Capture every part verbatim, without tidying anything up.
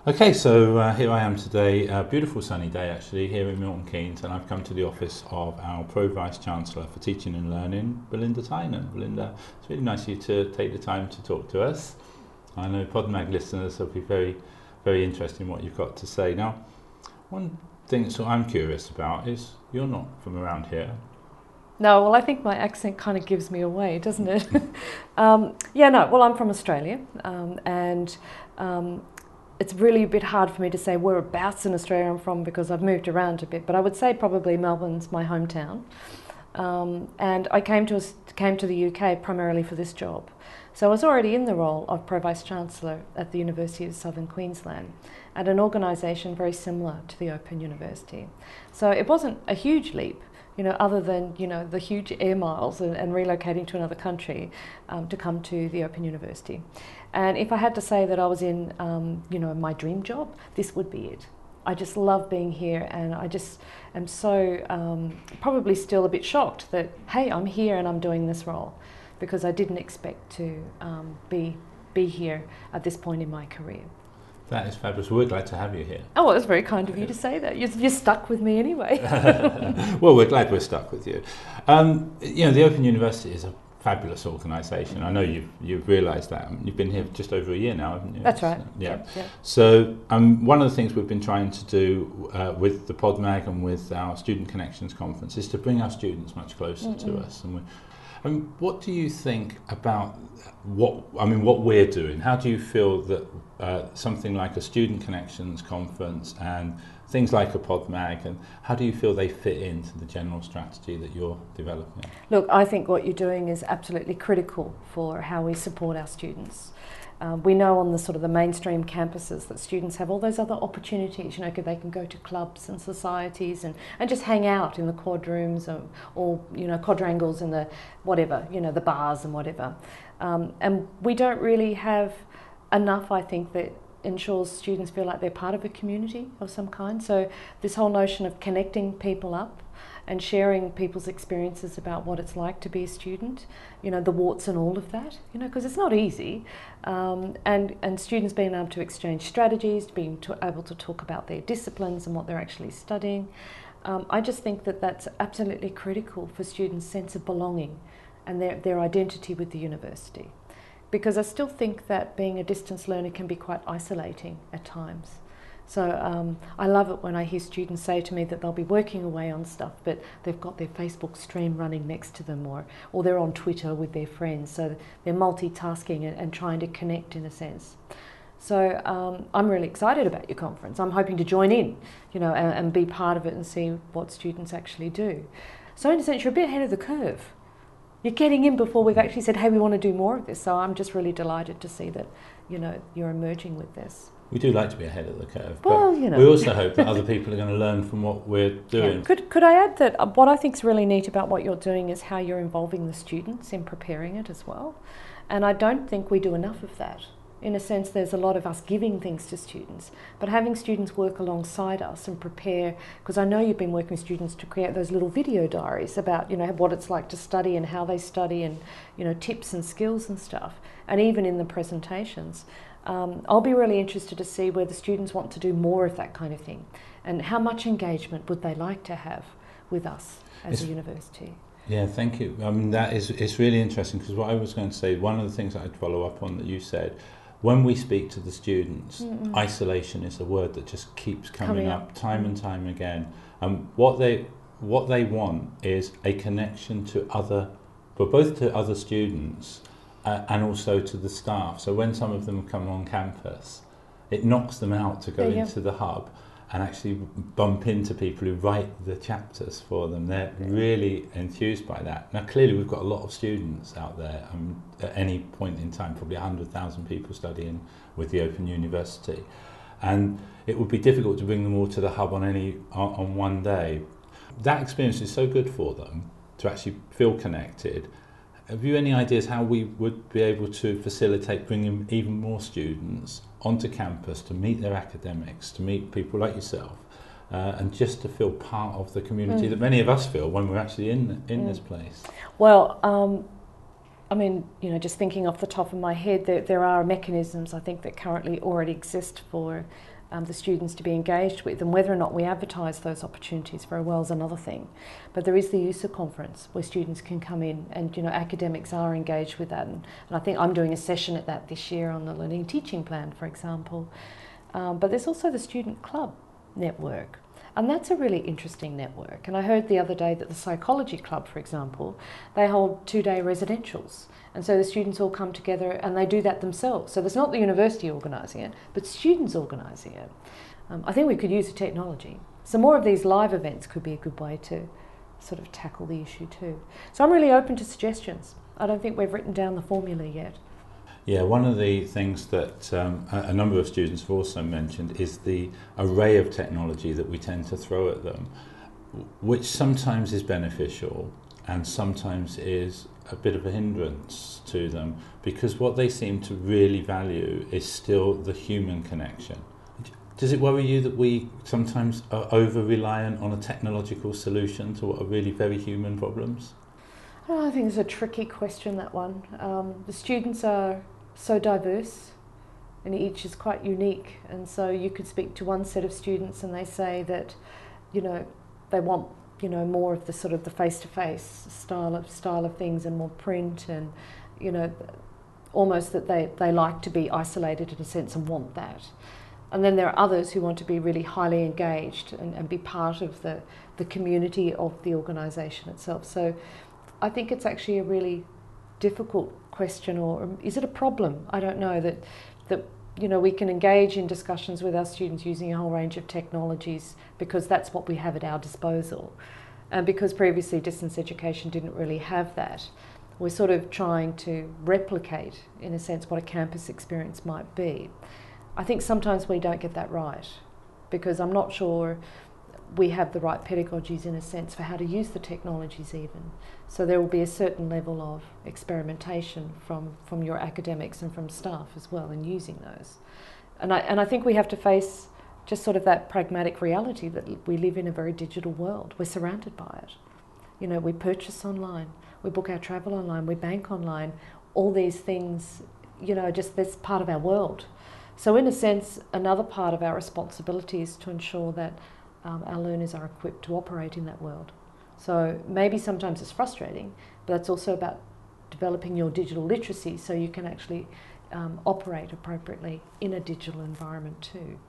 Okay, so uh, here I am today, a beautiful sunny day actually, here in Milton Keynes, and I've come to the office of our Pro-Vice-Chancellor for Teaching and Learning, Belinda Tynan. Belinda, it's really nice of you to take the time to talk to us. I know PodMag listeners will be very, very interested in what you've got to say. Now, one thing that I'm curious about is you're not from around here. No, well, I think my accent kind of gives me away, doesn't it? um, yeah, no, well, I'm from Australia, um, and um, it's really a bit hard for me to say whereabouts in Australia I'm from because I've moved around a bit, but I would say probably Melbourne's my hometown. Um, and I came to, came to the U K primarily for this job. So I was already in the role of Pro-Vice-Chancellor at the University of Southern Queensland at an organisation very similar to the Open University. So it wasn't a huge leap, you know, other than, you know, the huge air miles and, and relocating to another country um, to come to the Open University. And if I had to say that I was in, um, you know, my dream job, this would be it. I just love being here, and I just am so um, probably still a bit shocked that, hey, I'm here and I'm doing this role, because I didn't expect to um, be, be here at this point in my career. That is fabulous. We're glad to have you here. Oh, well, it's very kind of you to say that. You're, you're stuck with me anyway. Well, we're glad we're stuck with you. Um, you know, the Open University is a fabulous organisation. I know you've you've realised that. You've been here just over a year now, haven't you? That's right. So, yeah. Yeah, yeah. So um, one of the things we've been trying to do uh, with the PodMag and with our Student Connections Conference is to bring our students much closer mm-hmm. to us. And we, um, what do you think about what I mean? What we're doing? How do you feel that uh, something like a Student Connections Conference and things like a PodMag, and how do you feel they fit into the general strategy that you're developing? Look, I think what you're doing is absolutely critical for how we support our students. Um, we know on the sort of the mainstream campuses that students have all those other opportunities. You know, they can go to clubs and societies and, and just hang out in the quad rooms or, or you know quadrangles in the whatever, you know, the bars and whatever. Um, and we don't really have enough, I think, that ensures students feel like they're part of a community of some kind. So this whole notion of connecting people up and sharing people's experiences about what it's like to be a student, you know, the warts and all of that, you know, because it's not easy. Um, and, and students being able to exchange strategies, being to, able to talk about their disciplines and what they're actually studying. Um, I just think that that's absolutely critical for students' sense of belonging and their, their identity with the university. Because I still think that being a distance learner can be quite isolating at times. So um, I love it when I hear students say to me that they'll be working away on stuff, but they've got their Facebook stream running next to them, or, or they're on Twitter with their friends. So they're multitasking and, and trying to connect in a sense. So um, I'm really excited about your conference. I'm hoping to join in, you know, and, and be part of it and see what students actually do. So in a sense, you're a bit ahead of the curve. You're getting in before we've actually said, hey, we want to do more of this. So I'm just really delighted to see that, you know, you're emerging with this. We do like to be ahead of the curve, well, but you know. we also hope that other people are going to learn from what we're doing. Yeah. Could, could I add that what I think is really neat about what you're doing is how you're involving the students in preparing it as well. And I don't think we do enough of that. In a sense, there's a lot of us giving things to students, but having students work alongside us and prepare, because I know you've been working with students to create those little video diaries about, you know, what it's like to study and how they study and, you know, tips and skills and stuff, and even in the presentations. Um, I'll be really interested to see whether students want to do more of that kind of thing, and how much engagement would they like to have with us as it's, a university. Yeah, thank you. I mean, that is, it's really interesting, because what I was going to say, one of the things that I'd follow up on that you said, when we speak to the students, mm-mm. isolation is a word that just keeps coming, coming up, up time mm. and time again. Um, what they what they want is a connection to other, but both to other students uh, and also to the staff. So when some of them come on campus, it knocks them out to go yeah, into yeah. the hub and actually bump into people who write the chapters for them. They're really enthused by that. Now, clearly, we've got a lot of students out there. Um, at any point in time, probably one hundred thousand people studying with the Open University. And it would be difficult to bring them all to the hub on, any, on, on one day. That experience is so good for them to actually feel connected. Have you any ideas how we would be able to facilitate bringing even more students onto campus to meet their academics, to meet people like yourself, uh, and just to feel part of the community mm. that many of us feel when we're actually in in mm. this place? Well, um, I mean, you know, just thinking off the top of my head, there, there are mechanisms I think that currently already exist for um, the students to be engaged with, and whether or not we advertise those opportunities very well is another thing. But there is the U S A conference where students can come in, and you know, academics are engaged with that, and, and I think I'm doing a session at that this year on the Learning Teaching Plan, for example. Um, but there's also the Student Club network, and that's a really interesting network. And I heard the other day that the Psychology Club, for example, they hold two-day residentials, and so the students all come together and they do that themselves. So there's not the university organising it, but students organising it. Um, I think we could use the technology. So more of these live events could be a good way to sort of tackle the issue too. So I'm really open to suggestions. I don't think we've written down the formula yet. Yeah, one of the things that um, a, a number of students have also mentioned is the array of technology that we tend to throw at them, which sometimes is beneficial and sometimes is a bit of a hindrance to them, because what they seem to really value is still the human connection. Does it worry you that we sometimes are over-reliant on a technological solution to what are really very human problems? Oh, I think it's a tricky question, that one. Um, the students are so diverse and each is quite unique, and so you could speak to one set of students and they say that, you know, they want, you know, more of the sort of the face-to-face style of style of things and more print, and you know, almost that they, they like to be isolated in a sense and want that. And then there are others who want to be really highly engaged and, and be part of the, the community of the organisation itself. So I think it's actually a really difficult question, or is it a problem? I don't know, that, that you know, we can engage in discussions with our students using a whole range of technologies because that's what we have at our disposal. And because previously distance education didn't really have that, we're sort of trying to replicate, in a sense, what a campus experience might be. I think sometimes we don't get that right, because I'm not sure we have the right pedagogies, in a sense, for how to use the technologies even. So there will be a certain level of experimentation from, from your academics and from staff as well in using those. And I, and I think we have to face just sort of that pragmatic reality that we live in a very digital world. We're surrounded by it. You know, we purchase online, we book our travel online, we bank online, all these things, you know, just that's part of our world. So in a sense, another part of our responsibility is to ensure that um, our learners are equipped to operate in that world. So maybe sometimes it's frustrating, but it's also about developing your digital literacy so you can actually um, operate appropriately in a digital environment too.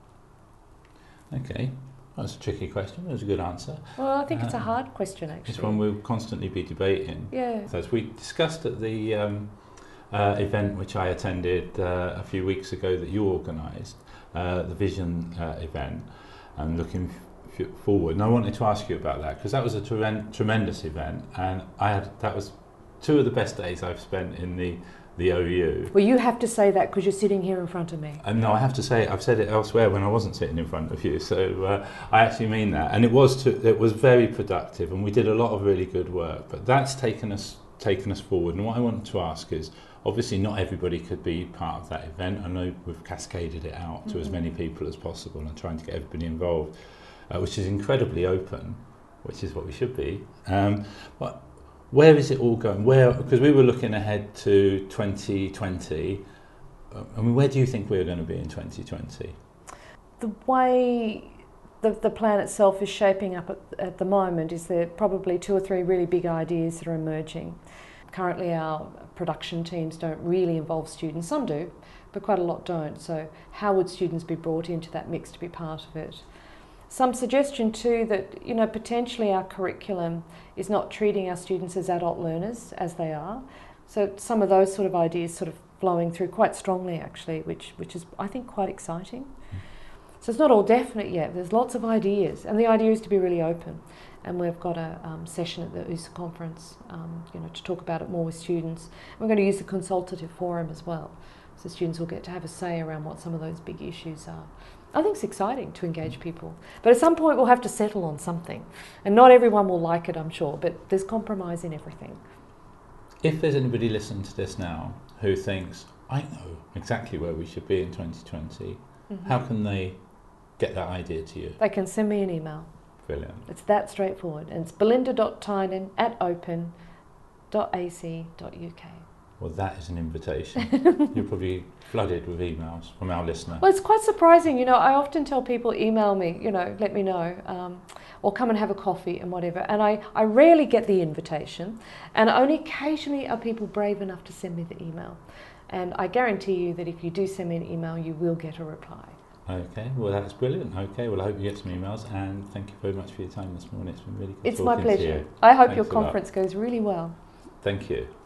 Okay, that's a tricky question. That was a good answer. Well, I think uh, it's a Um, hard question, actually. It's one we'll constantly be debating. Yeah. So as we discussed at the um, uh, event which I attended uh, a few weeks ago that you organised, uh, the Vision uh, event, and looking f forward. And I wanted to ask you about that, because that was a tre tremendous event, and I had that was two of the best days I've spent in the the O U. Well, you have to say that because you're sitting here in front of me. And no, I have to say, I've said it elsewhere when I wasn't sitting in front of you, so uh, I actually mean that. And it was to, it was very productive, and we did a lot of really good work. But that's taken us taken us forward. And what I wanted to ask is, obviously, not everybody could be part of that event. I know we've cascaded it out to mm-hmm. as many people as possible and trying to get everybody involved, uh, which is incredibly open, which is what we should be. Um, but where is it all going? Where, because we were looking ahead to twenty twenty. Uh, I mean, where do you think we're going to be in twenty twenty? The way the, the plan itself is shaping up at, at the moment is there probably two or three really big ideas that are emerging. Currently our production teams don't really involve students. Some do, but quite a lot don't. So how would students be brought into that mix to be part of it? Some suggestion too that, you know, potentially our curriculum is not treating our students as adult learners as they are. So some of those sort of ideas sort of flowing through quite strongly actually, which, which is I think quite exciting. So it's not all definite yet, there's lots of ideas, and the idea is to be really open. And we've got a um, session at the U S A conference, um, you know, to talk about it more with students. We're going to use the consultative forum as well, so students will get to have a say around what some of those big issues are. I think it's exciting to engage people, but at some point we'll have to settle on something, and not everyone will like it, I'm sure, but there's compromise in everything. If there's anybody listening to this now who thinks, I know exactly where we should be in twenty twenty, mm-hmm. how can they get that idea to you? They can send me an email. Brilliant. It's that straightforward, and it's belinda dot tynan at open dot a c dot u k. Well, that is an invitation. You're probably flooded with emails from our listener. Well, it's quite surprising. You know, I often tell people, email me, you know, let me know, um, or come and have a coffee and whatever. And I, I rarely get the invitation, and only occasionally are people brave enough to send me the email. And I guarantee you that if you do send me an email, you will get a reply. Okay, well that's brilliant. Okay, well I hope you get some emails, and thank you very much for your time this morning. It's been really good It's talking my pleasure. to you. I hope Thanks your a lot. conference goes really well. Thank you.